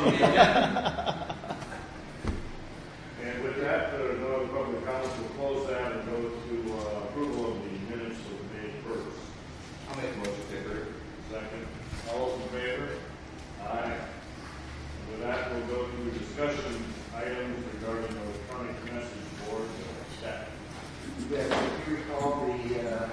And with that, no other public comments, will close that and go to approval of the minutes of May 1st. I'll make a motion to approve. Second. All those in favor? Aye. And with that, we'll go to discussion items regarding electronic message board staff. Yes, if you recall, the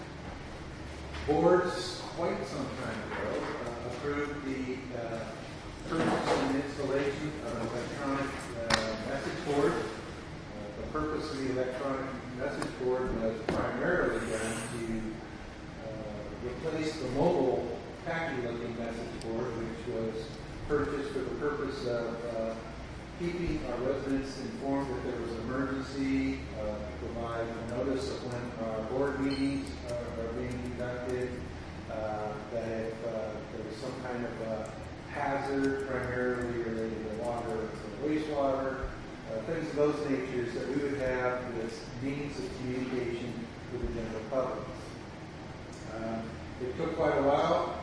boards quite some time ago approved the purchase and installation of an electronic message board. The purpose of the electronic message board was primarily done to replace the mobile tacky-looking message board, which was purchased for the purpose of keeping our residents informed if there was an emergency, provide a notice of when our board meetings are being conducted, that if there was some kind of a hazard, primarily related to water or wastewater, things of those natures, that we would have this means of communication with the general public. It took quite a while,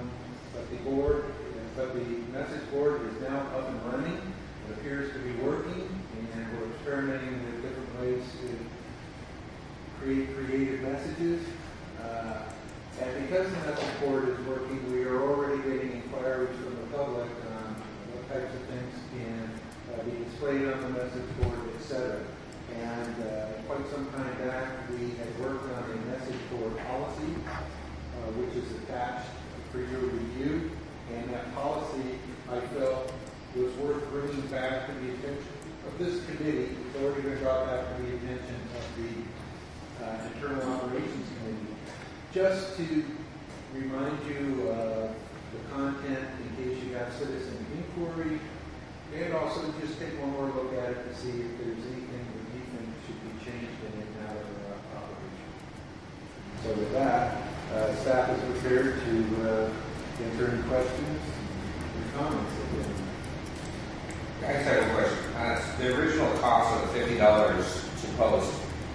but the message board is now up and running. It appears to be working, and we're experimenting with different ways to create creative messages. And because the message board is working, we are already getting inquiries from the public on what types of things can be displayed on the message board, etc. And quite some time back, we had worked on a message board policy, which is attached for your review. And that policy, I felt, was worth bringing back to the attention of this committee. It's already been brought back to the attention of the Internal Operations Committee. Just to remind you of the content in case you have citizen inquiry, and also just take one more look at it to see if there's anything that you think should be changed in it now that we're operation. So with that, staff is prepared to answer any questions or comments. I just have a question. The original cost of $50 to post,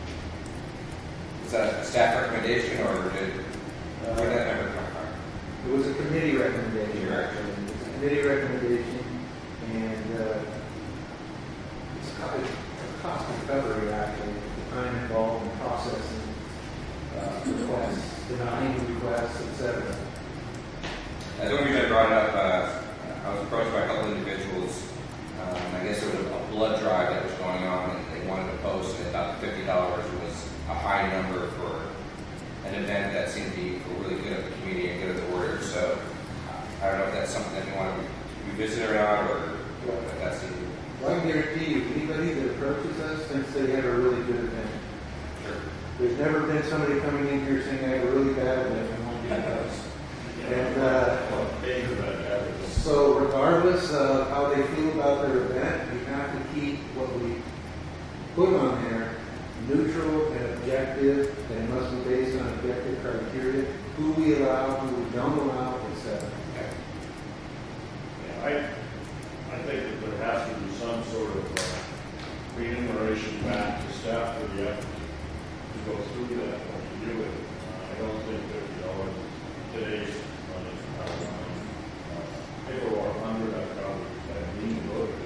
is that a staff recommendation or where did that number come from? It was a committee recommendation. Right. Actually. It was a committee recommendation, and it's a cost recovery, actually, the time involved in processing requests, denying requests, etc. The only reason I brought it up, I was approached by a couple individuals. I guess there was a blood drive that was going on, and they wanted to post, and they thought $50 was a high number for an event that seemed to be really good at the community and good at the order. So I don't know if that's something that you want to revisit or not, or if that's easy. Well, I can guarantee you, anybody that approaches us thinks they have a really good event. Sure. There's never been somebody coming in here saying, I have a really bad event and want to do this. And so regardless of how they feel about their event, we have to keep what we put on there neutral and objective, and it must be based on objective criteria, who we allow, who we don't allow, etc. Yeah, I think that there has to be some sort of remuneration back to staff for the effort to go through that or to do it. I don't think $50 today's money. If it were 100, I'd probably lean to go to 50.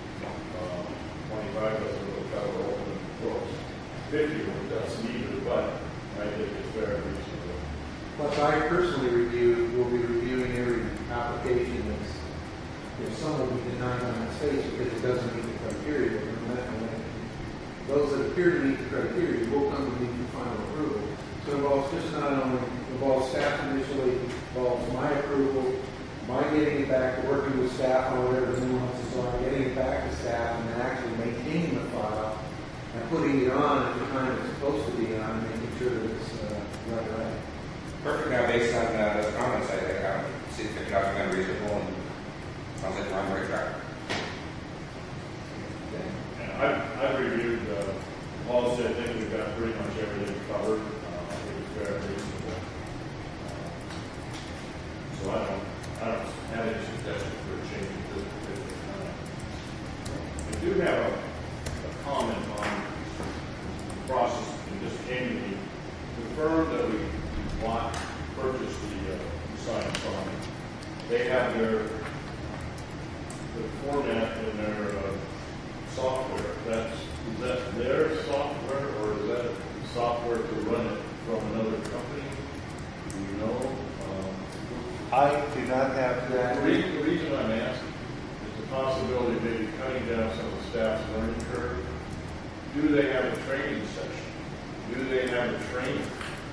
25 doesn't really cover open and close. 50 doesn't either, but I think it's very reasonable. Plus, I personally will be reviewing every application that's, if some will be denied on its face because it doesn't meet the criteria. Those that appear to meet the criteria will come to me for final approval. So it involves just not only involves staff initially, involves my approval, my getting it back to working with staff on whatever the nuances are, getting it back to staff, and then actually maintaining the file and putting it on at the time it's supposed to be on, and making sure that it's right. Perfect. Now, based on those comments, I think I see $50 kind of reasonable, and sounds like we're on the right track. I've reviewed the policy. I think we've got pretty much everything covered. I think it's very reasonable. So I don't have any suggestions for a change at this particular time. I do have a comment on the process that just came to me. The firm that we want to purchase the sign from, they have the bring down some of the staff's learning curve. Do they have a training session? Do they have a trainer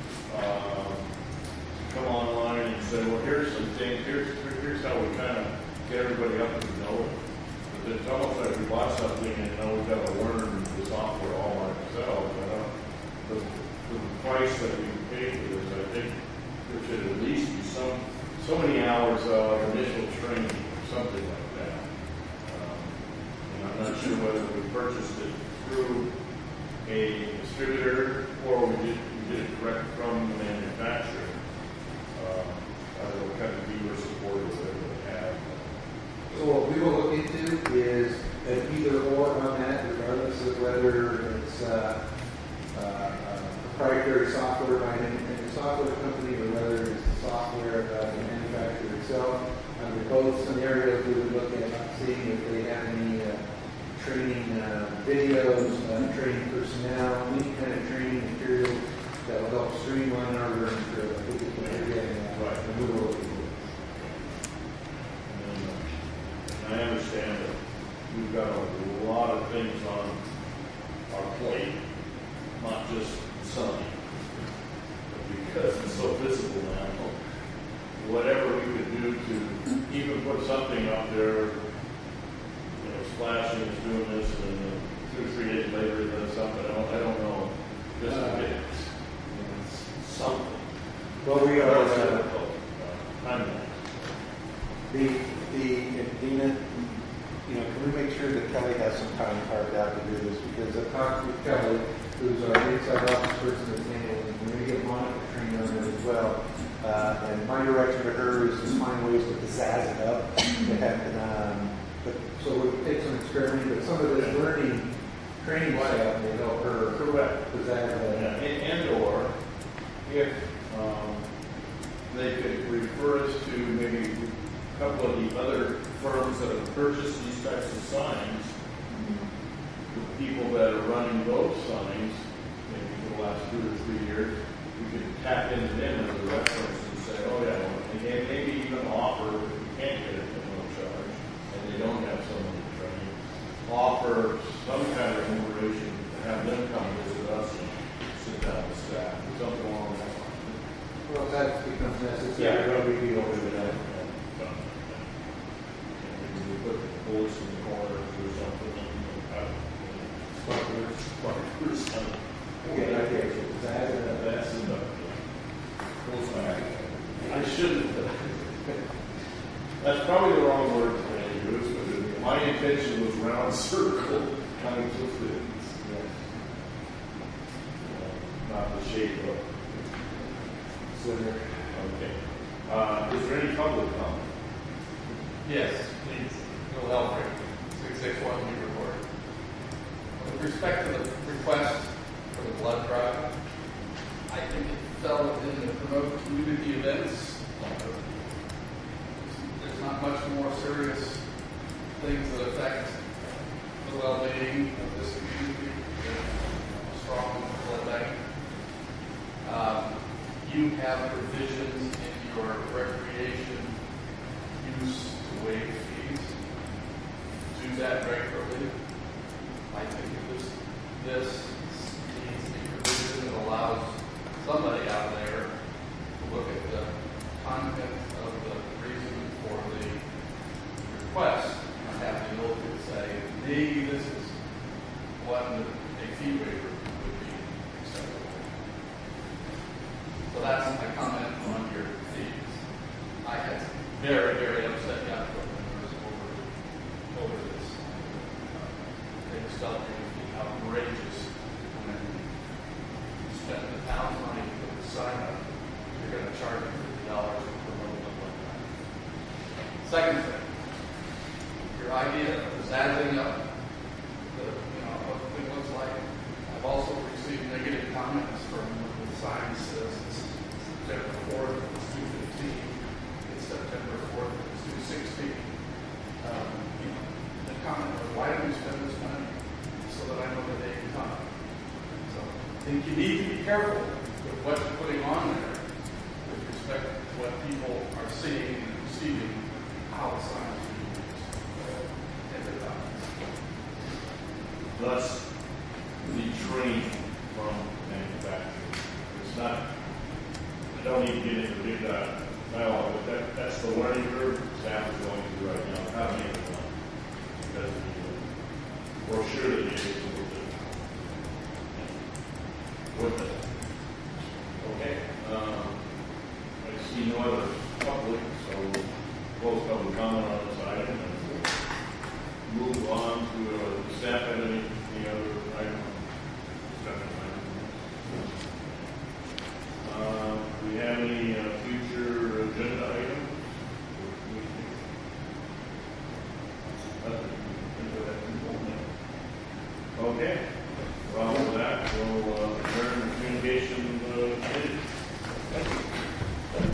come online and say, well, here's some things, here's how we kind of get everybody up to know it. But it's almost like we bought something and now we've got to learn the software all ourselves. For the price that we pay for this, I think there should at least be so many hours of initial training or something like that. And I'm not sure whether we purchased it through a distributor or we did it direct from the manufacturer. I don't know what kind of dealer support or whatever they have. So what we will look into is an either or on that, regardless of whether it's proprietary software by an independent software company or whether it's the software of the manufacturer itself. Under both scenarios, we would look at seeing if they have any training videos, training personnel, any kind of training material that will help streamline our learning curve. I think it's what you're getting at. Right. And we will look into it. And I understand that we've got a lot of things on our plate, not just sunny, but because it's so visible now. Whatever we could do to even put something up there, splashing is doing this, and 2 or 3 days later it does something. I don't know. Just a bit. Something. Well, we are. Dina, can we make sure that Kelly has some time carved out to do this? Because I've talked with Kelly, who's our inside office person that's handling it. We're going to get Monica trained on it as well. And my direction to her is to find ways to pizzazz it up. So we'll take some experimenting, but some of this learning training stuff will help her pizzazz it up. And/or if they could refer us to maybe a couple of the other firms that have purchased these types of signs, the people that are running those signs, maybe for the last 2 or 3 years, we could tap into them as a reference and say, oh yeah, and maybe even offer, if we can't get it at no charge, and they don't have someone to train, offer some kind of information to have them come visit us and sit down with staff, or something along that line. Well, if that becomes necessary, Yeah. we'll be over to that. We put the bullets in the corners or something. Sparklers. Okay, okay, so pizzazz it up. That's enough. I shouldn't. That's probably the wrong word to use, but my intention was round circle kinds of things. Yes. Not the shape of. So there. Okay. Is there any public comment? Yes, please. Bill Elfrey, 661 New Report. With respect to the request for the blood drive, I think it fell within the promote community events. There's not much more serious things that affect the well-being of this community than a strong blood bank. You have provisions in your recreation use to waive fees. Do that regularly. I think this needs to be provision that allows somebody out there to look at the content of the reason for the request and have the ability to say, maybe this is what a fee waiver would be acceptable. So that's my comment on your fees. I had very, very upset young members over this. They just felt it would be outrageous when you spend the town's money to put the sign up. You're going to charge them $50 for promoting it like that. Second thing, your idea of pizzazing up what it looks like. I've also received negative comments from the sign says it's September 4th, it's 2:15. It's September 4th, it's 2:16. The comment was, why don't you spend this money so that I know the day and time? So I think you need to be careful with what you're putting on there with respect to what people are seeing and receiving, how the sign is being used. thus the training from manufacturing. It's not, I don't need to get into big dialogue, but that's the learning curve staff is going through right now. How to make it fun. Because the brochure that you gave is with it. Okay. I see no other public, so close public comment on this item and move on to the staff have any other item? Discussion item? Do we have any future agenda items? Nothing. Okay.